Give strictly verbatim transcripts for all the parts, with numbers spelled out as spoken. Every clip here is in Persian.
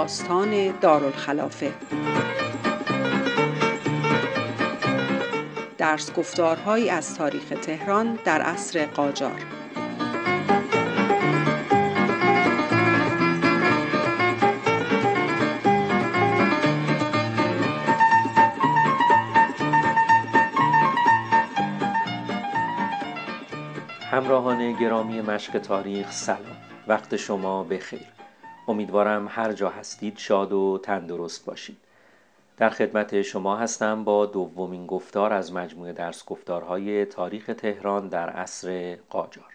داستان دارالخلافه. درس گفتارهایی از تاریخ تهران در عصر قاجار. همراهان گرامی مشق تاریخ سلام، وقت شما بخیر. امیدوارم هر جا هستید شاد و تندرست باشید. در خدمت شما هستم با دومین گفتار از مجموعه درس گفتارهای تاریخ تهران در عصر قاجار.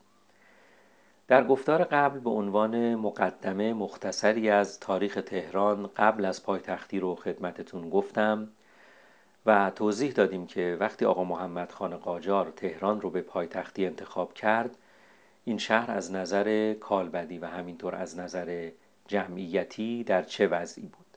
در گفتار قبل به عنوان مقدمه مختصری از تاریخ تهران قبل از پایتختی رو خدمتتون گفتم و توضیح دادیم که وقتی آقا محمد خان قاجار تهران رو به پایتختی انتخاب کرد، این شهر از نظر کالبدی و همینطور از نظر جمعیتی در چه وضعی بود.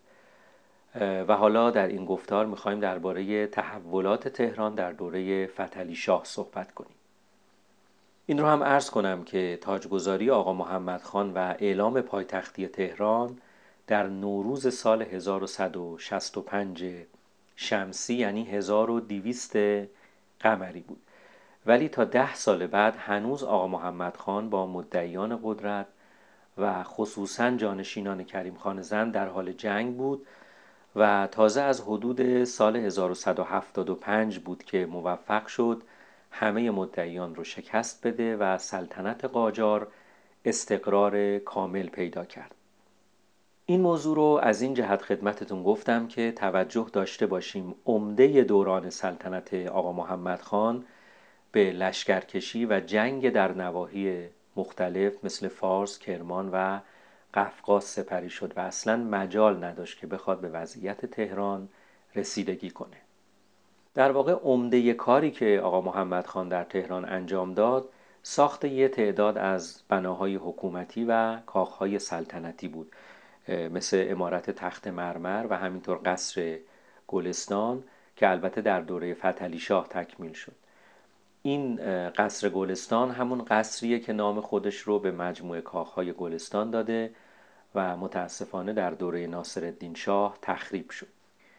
و حالا در این گفتار میخوایم درباره تحولات تهران در دوره فتحعلی شاه صحبت کنیم. این رو هم عرض کنم که تاجگذاری آقا محمد خان و اعلام پایتختی تهران در نوروز سال هزار و صد و شصت و پنج شمسی یعنی هزار و دویست قمری بود، ولی تا ده سال بعد هنوز آقا محمد خان با مدعیان قدرت و خصوصاً جانشینان کریم خان زند در حال جنگ بود و تازه از حدود سال هزار و صد و هفتاد و پنج بود که موفق شد همه مدعیان رو شکست بده و سلطنت قاجار استقرار کامل پیدا کرد. این موضوع رو از این جهت خدمتتون گفتم که توجه داشته باشیم عمده دوران سلطنت آقا محمد خان به لشکرکشی و جنگ در نواحی مختلف مثل فارس، کرمان و قفقاز سپری شد و اصلا مجال نداشت که بخواد به وضعیت تهران رسیدگی کنه. در واقع عمده کاری که آقا محمد خان در تهران انجام داد ساخت یه تعداد از بناهای حکومتی و کاخهای سلطنتی بود، مثل عمارت تخت مرمر و همینطور قصر گلستان که البته در دوره فتحعلی شاه تکمیل شد. این قصر گلستان همون قصریه که نام خودش رو به مجموعه کاخهای گلستان داده و متاسفانه در دوره ناصرالدین شاه تخریب شد.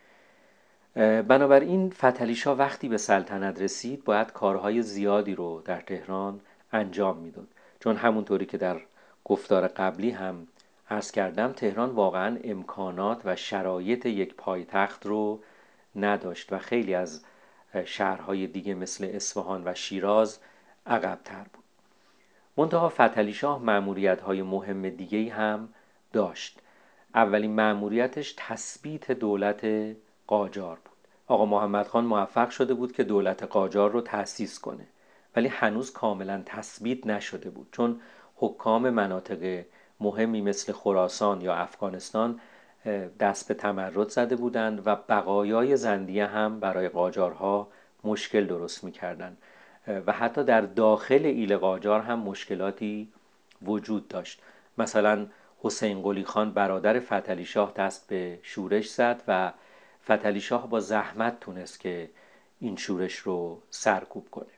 بنابراین فتحعلی شاه وقتی به سلطنت رسید باید کارهای زیادی رو در تهران انجام میداد، چون همونطوری که در گفتار قبلی هم عرض کردم تهران واقعا امکانات و شرایط یک پایتخت رو نداشت و خیلی از شهرهای دیگه مثل اصفهان و شیراز عقب‌تر بود. منتها فتحعلی شاه مأموریت‌های مهم دیگه‌ای هم داشت. اولین مأموریتش تثبیت دولت قاجار بود. آقا محمد خان موفق شده بود که دولت قاجار رو تأسیس کنه، ولی هنوز کاملا تثبیت نشده بود، چون حکام مناطق مهمی مثل خراسان یا افغانستان دست به تمرد زده بودند و بقایای زندیه هم برای قاجارها مشکل درست می‌کردند و حتی در داخل ایل قاجار هم مشکلاتی وجود داشت. مثلا حسین قلی خان برادر فتحعلی شاه دست به شورش زد و فتحعلی شاه با زحمت تونست که این شورش رو سرکوب کنه.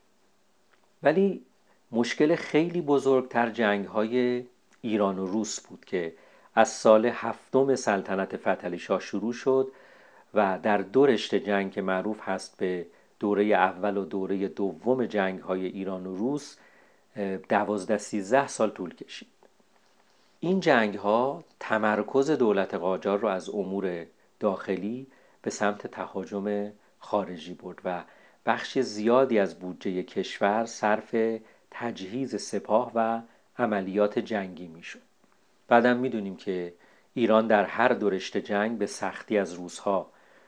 ولی مشکل خیلی بزرگتر جنگ‌های ایران و روس بود که از سال هفتم سلطنت فتحعلی شاه شروع شد و در دو رشته جنگ که معروف هست به دوره اول و دوره دوم جنگ‌های ایران و روس دوازده سیزده سال طول کشید. این جنگ‌ها تمرکز دولت قاجار رو از امور داخلی به سمت تهاجم خارجی برد و بخش زیادی از بودجه کشور صرف تجهیز سپاه و عملیات جنگی میشد. بعدم میدونیم که ایران در هر دو رشته جنگ به سختی از روس‌ها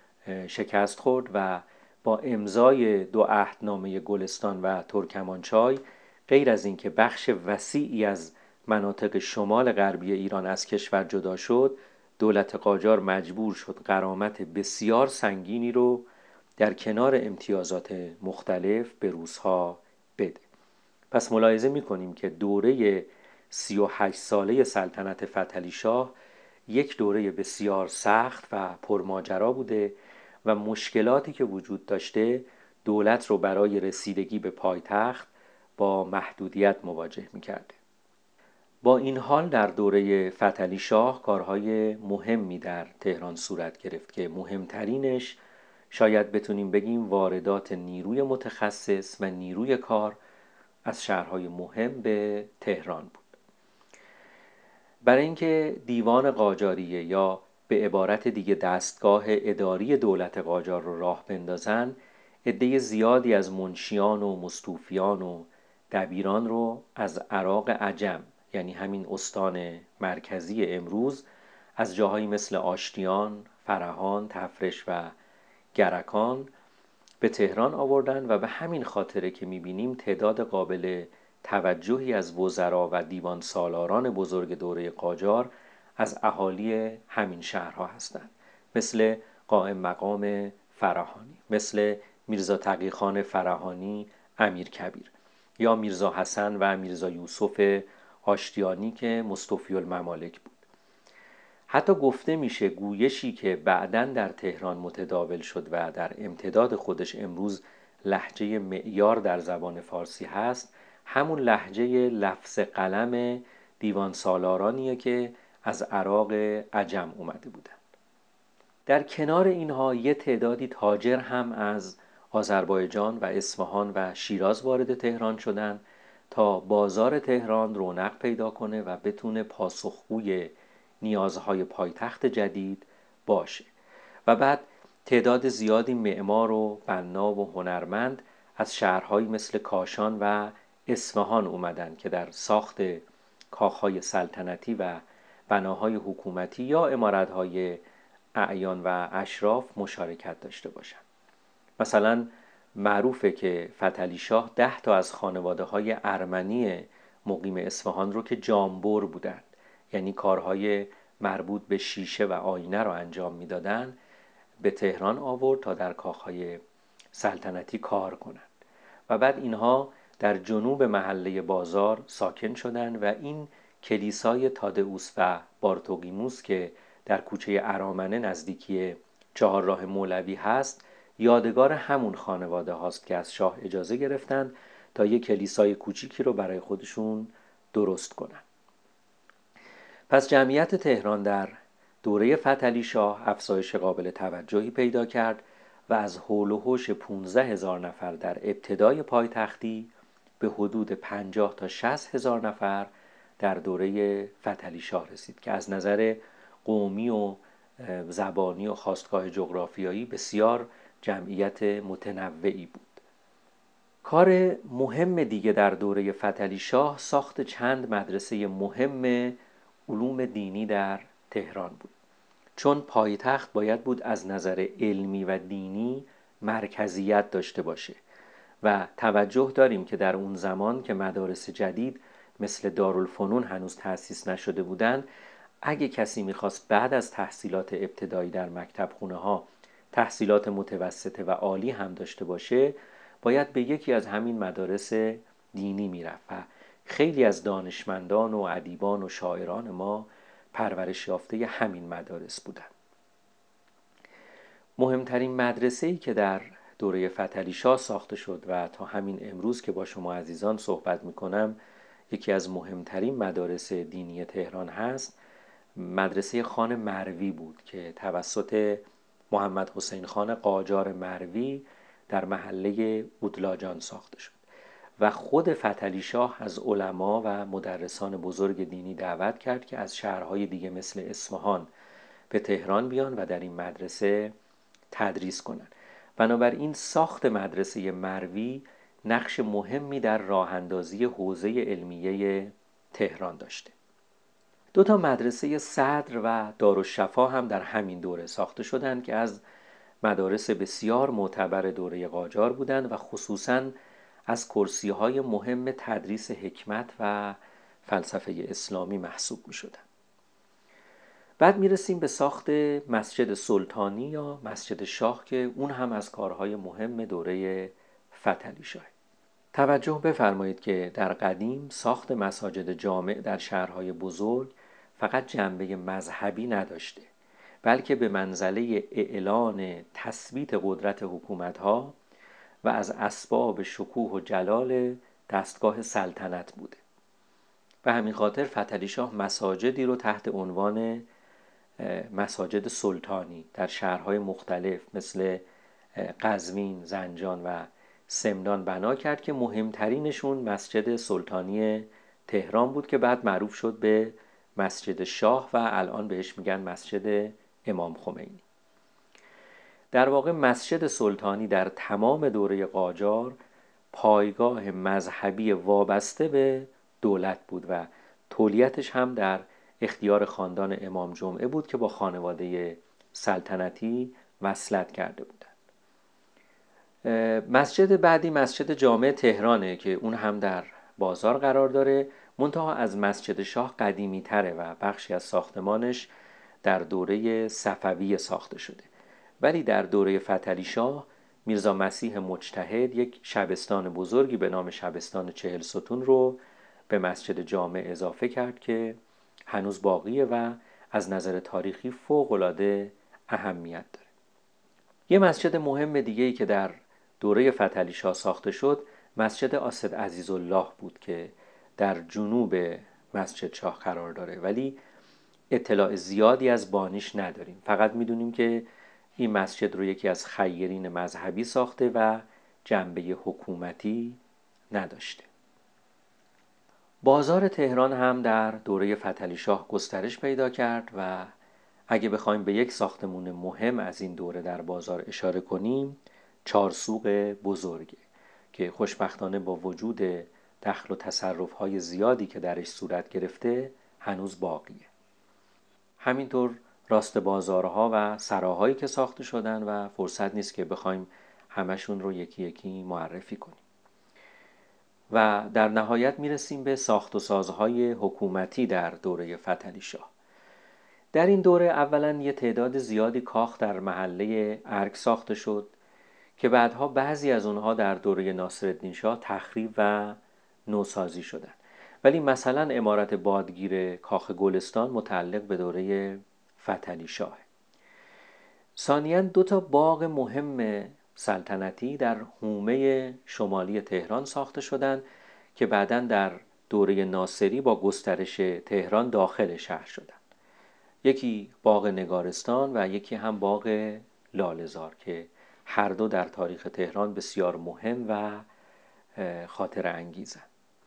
شکست خورد و با امضای دو عهدنامه گلستان و ترکمانچای غیر از این که بخش وسیعی از مناطق شمال غربی ایران از کشور جدا شد، دولت قاجار مجبور شد غرامت بسیار سنگینی رو در کنار امتیازات مختلف به روس‌ها بده. پس ملاحظه می‌کنیم که دوره سی و هشت ساله سلطنت فتحعلی شاه یک دوره بسیار سخت و پرماجرا بوده و مشکلاتی که وجود داشته دولت رو برای رسیدگی به پایتخت با محدودیت مواجه می‌کرده. با این حال در دوره فتحعلی شاه کارهای مهمی در تهران صورت گرفت که مهمترینش شاید بتونیم بگیم واردات نیروی متخصص و نیروی کار از شهرهای مهم به تهران بود. برای اینکه دیوان قاجاریه یا به عبارت دیگه دستگاه اداری دولت قاجار رو راه بندازن، عده زیادی از منشیان و مستوفیان و دبیران رو از عراق عجم، یعنی همین استان مرکزی امروز، از جاهایی مثل آشتیان، فرهان، تفرش و گرکان به تهران آوردن و به همین خاطره که می‌بینیم تعداد قابل توجهی از وزرا و دیوان سالاران بزرگ دوره قاجار از اهالی همین شهرها هستند، مثل قائم مقام فراهانی، مثل میرزا تقی‌خان فراهانی امیر کبیر، یا میرزا حسن و میرزا یوسف آشتیانی که مستوفی الممالک بود. حتی گفته میشه گویشی که بعداً در تهران متداول شد و در امتداد خودش امروز لهجه معیار در زبان فارسی هست، همون لهجه لفظ قلم دیوان سالارانیه که از عراق عجم اومده بودن. در کنار اینها یه تعدادی تاجر هم از آذربایجان و اصفهان و شیراز وارد تهران شدن تا بازار تهران رونق پیدا کنه و بتونه پاسخگوی نیازهای پایتخت جدید باشه. و بعد تعداد زیادی معمار و بنا و هنرمند از شهرهایی مثل کاشان و اصفهان اومدن که در ساخت کاخهای سلطنتی و بناهای حکومتی یا عمارتهای اعیان و اشراف مشارکت داشته باشند. مثلا معروفه که فتحعلی شاه ده تا از خانواده های ارمنی مقیم اصفهان رو که جامبر بودند، یعنی کارهای مربوط به شیشه و آینه رو انجام میدادن، به تهران آورد تا در کاخهای سلطنتی کار کنند. و بعد اینها در جنوب محله بازار ساکن شدند و این کلیسای تادئوس و بارتوگیموس که در کوچه ارامنه نزدیکی چهارراه مولوی هست یادگار همون خانواده هاست که از شاه اجازه گرفتند تا یک کلیسای کوچیکی رو برای خودشون درست کنن. پس جمعیت تهران در دوره فتحعلی شاه افزایش قابل توجهی پیدا کرد و از حول و حوش پانزده هزار نفر در ابتدای پایتختی به حدود پنجاه تا شصت هزار نفر در دوره فتحعلی شاه رسید که از نظر قومی و زبانی و خاستگاه جغرافیایی بسیار جمعیت متنوعی بود. کار مهم دیگه در دوره فتحعلی شاه ساخت چند مدرسه مهم علوم دینی در تهران بود، چون پایتخت باید بود از نظر علمی و دینی مرکزیت داشته باشه و توجه داریم که در اون زمان که مدارس جدید مثل دارالفنون هنوز تأسیس نشده بودن، اگه کسی میخواست بعد از تحصیلات ابتدایی در مکتب خونه ها تحصیلات متوسطه و عالی هم داشته باشه، باید به یکی از همین مدارس دینی میرفت و خیلی از دانشمندان و ادیبان و شاعران ما پرورش یافته همین مدارس بودن. مهمترین مدرسه‌ای که در دوره فتحعلی شاه ساخته شد و تا همین امروز که با شما عزیزان صحبت میکنم یکی از مهمترین مدارس دینی تهران هست، مدرسه خان مروی بود که توسط محمد حسین خان قاجار مروی در محله اودلاجان ساخته شد و خود فتحعلی شاه از علما و مدرسان بزرگ دینی دعوت کرد که از شهرهای دیگه مثل اصفهان به تهران بیان و در این مدرسه تدریس کنند. بنابراین ساخت مدرسه مروی نقش مهمی در راه اندازی حوزه علمیه تهران داشته. دو تا مدرسه صدر و دارالشفا هم در همین دوره ساخته شدند که از مدارس بسیار معتبر دوره قاجار بودند و خصوصاً از کرسی‌های مهم تدریس حکمت و فلسفه اسلامی محسوب می‌شدند. بعد میرسیم به ساخت مسجد سلطانی یا مسجد شاه که اون هم از کارهای مهم دوره فتحعلی شاه. توجه بفرمایید که در قدیم ساخت مساجد جامع در شهرهای بزرگ فقط جنبه مذهبی نداشته، بلکه به منزله اعلان تثبیت قدرت حکومت‌ها و از اسباب شکوه و جلال دستگاه سلطنت بوده. به همین خاطر فتحعلی شاه مساجدی رو تحت عنوان مساجد سلطانی در شهرهای مختلف مثل قزوین، زنجان و سمنان بنا کرد که مهمترینشون مسجد سلطانی تهران بود که بعد معروف شد به مسجد شاه و الان بهش میگن مسجد امام خمینی. در واقع مسجد سلطانی در تمام دوره قاجار پایگاه مذهبی وابسته به دولت بود و تولیتش هم در اختیار خاندان امام جمعه بود که با خانواده سلطنتی وصلت کرده بودند. مسجد بعدی مسجد جامع تهرانه که اون هم در بازار قرار داره، منتها از مسجد شاه قدیمی تره و بخشی از ساختمانش در دوره صفوی ساخته شده. ولی در دوره فتحعلی شاه میرزا مسیح مجتهد یک شبستان بزرگی به نام شبستان چهل ستون رو به مسجد جامع اضافه کرد که هنوز باقیه و از نظر تاریخی فوق‌العاده اهمیت داره. یه مسجد مهم دیگه‌ای که در دوره فتحعلی شاه ساخته شد مسجد آسد عزیزالله بود که در جنوب مسجد شاه قرار داره، ولی اطلاع زیادی از بانیش نداریم. فقط میدونیم که این مسجد رو یکی از خیرین مذهبی ساخته و جنبه حکومتی نداشته. بازار تهران هم در دوره فتحعلی شاه گسترش پیدا کرد و اگه بخوایم به یک ساختمون مهم از این دوره در بازار اشاره کنیم، چارسوق بزرگه که خوشبختانه با وجود دخل و تصرف‌های زیادی که درش صورت گرفته هنوز باقیه. همینطور راست بازارها و سراهایی که ساخته شدن و فرصت نیست که بخوایم همشون رو یکی یکی معرفی کنیم. و در نهایت میرسیم به ساخت و سازهای حکومتی در دوره فتحعلی شاه. در این دوره اولا یه تعداد زیادی کاخ در محله ارگ ساخته شد که بعدها بعضی از اونها در دوره ناصرالدین شاه تخریب و نوسازی شدند. ولی مثلا عمارت بادگیر کاخ گلستان متعلق به دوره فتحعلی شاه. ثانیاً دو تا باغ مهم سلطنتی در حومه شمالی تهران ساخته شدند که بعداً در دوره ناصری با گسترش تهران داخل شهر شدند. یکی باغ نگارستان و یکی هم باغ لاله‌زار که هر دو در تاریخ تهران بسیار مهم و خاطره انگیزند.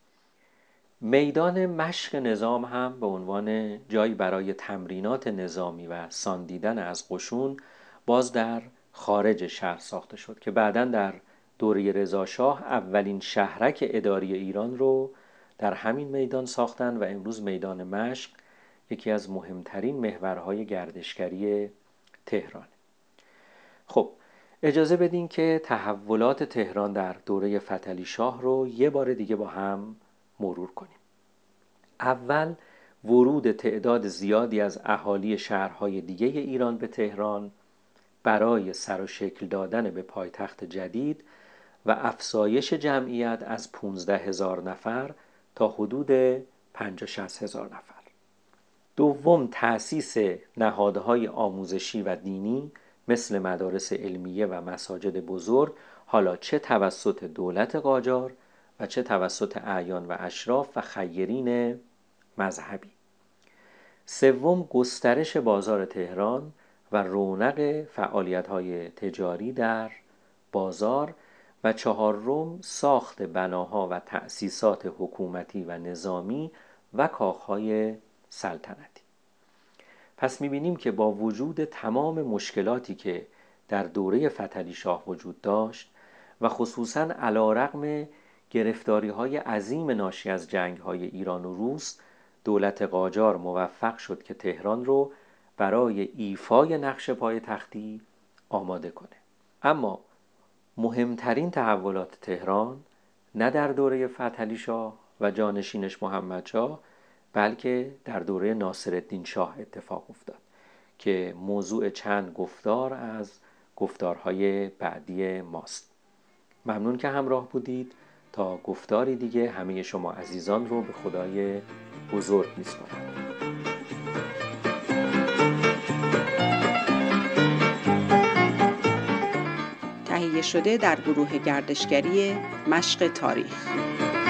میدان مشق نظام هم به عنوان جایی برای تمرینات نظامی و ساندیدن از قشون باز در خارج شهر ساخته شد که بعداً در دوره رضا شاه اولین شهرک اداری ایران رو در همین میدان ساختن و امروز میدان مشق یکی از مهمترین محورهای گردشگری تهران. خب اجازه بدین که تحولات تهران در دوره فتحعلی شاه رو یه بار دیگه با هم مرور کنیم. اول ورود تعداد زیادی از اهالی شهرهای دیگه ایران به تهران برای سر و شکل دادن به پایتخت جدید و افزایش جمعیت از پانزده هزار نفر تا حدود پنجاه شصت هزار نفر. دوم تأسیس نهادهای آموزشی و دینی مثل مدارس علمیه و مساجد بزرگ، حالا چه توسط دولت قاجار و چه توسط اعیان و اشراف و خیرین مذهبی. سوم گسترش بازار تهران و رونق فعالیت‌های تجاری در بازار و چهارم ساخت بناها و تأسیسات حکومتی و نظامی و کاخهای سلطنتی. پس می‌بینیم که با وجود تمام مشکلاتی که در دوره فتحعلی شاه وجود داشت و خصوصاً علی‌رغم گرفتاری‌های عظیم ناشی از جنگ‌های ایران و روس، دولت قاجار موفق شد که تهران رو برای ایفای نقش پایتختی آماده کنه. اما مهمترین تحولات تهران نه در دوره فتحعلی شاه و جانشینش محمدشاه بلکه در دوره ناصرالدین شاه اتفاق افتاد که موضوع چند گفتار از گفتارهای بعدی ماست. ممنون که همراه بودید. تا گفتاری دیگه همه شما عزیزان رو به خدای بزرگ میسپارم. تهیه شده در گروه گردشگری مشق تاریخ.